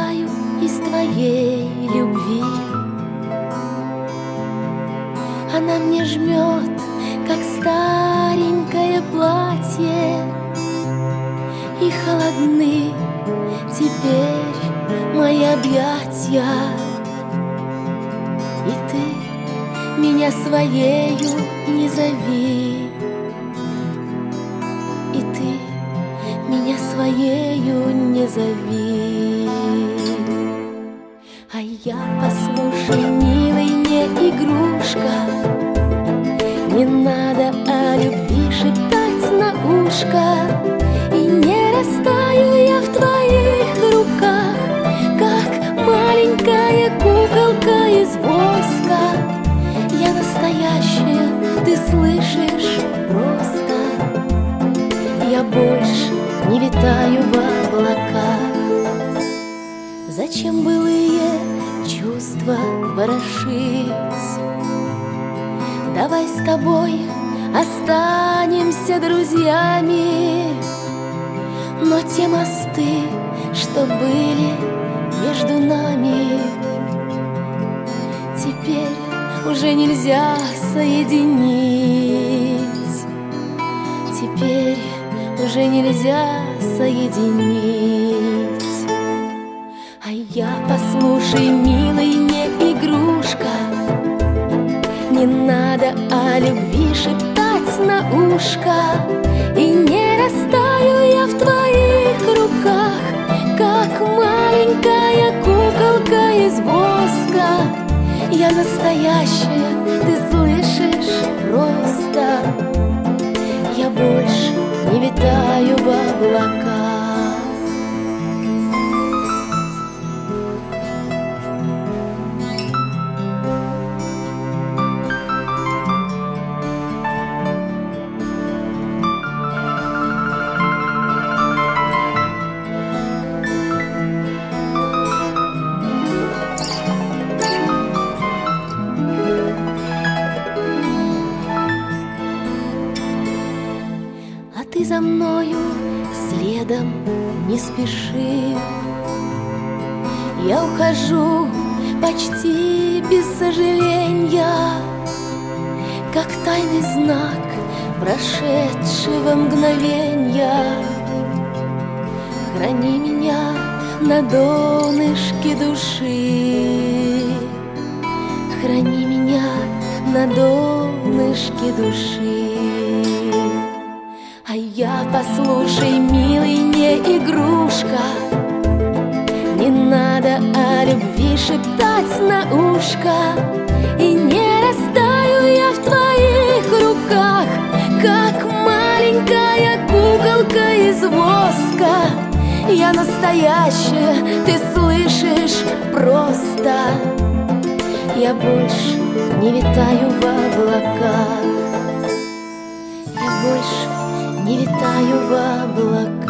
вырастаю из твоей любви. Она мне жмет, как старенькое платье, и холодны теперь мои объятия. И ты меня своею не зови, и ты меня своею не зови. А я, послушай, милый, не игрушка, не надо о любви шептать на ушко. И не растаю я в твоих руках, как маленькая куколка из воска. Я настоящая, ты слышишь, просто. Я больше не витаю в облаках. Зачем былые чувства ворошить? Давай с тобой останемся друзьями. Но те мосты, что были между нами, теперь уже нельзя соединить. Теперь уже нельзя соединить. А я, послушай, милый, не игрушка, не надо о любви шептать на ушко. И не растаю я в твоих руках, как маленькая куколка из воска. Я настоящая, ты слышишь, просто. Я больше не витаю в облаках. Ты за мною следом не спеши. Я ухожу почти без сожаления, как тайный знак прошедшего мгновенья. Храни меня на донышке души, храни меня на донышке души. А я, послушай, милый, не игрушка, не надо о любви шептать на ушко. И не растаю я в твоих руках, как маленькая куколка из воска. Я настоящая, ты слышишь, просто. Я больше не витаю в облаках. Я больше не витаю в облаках.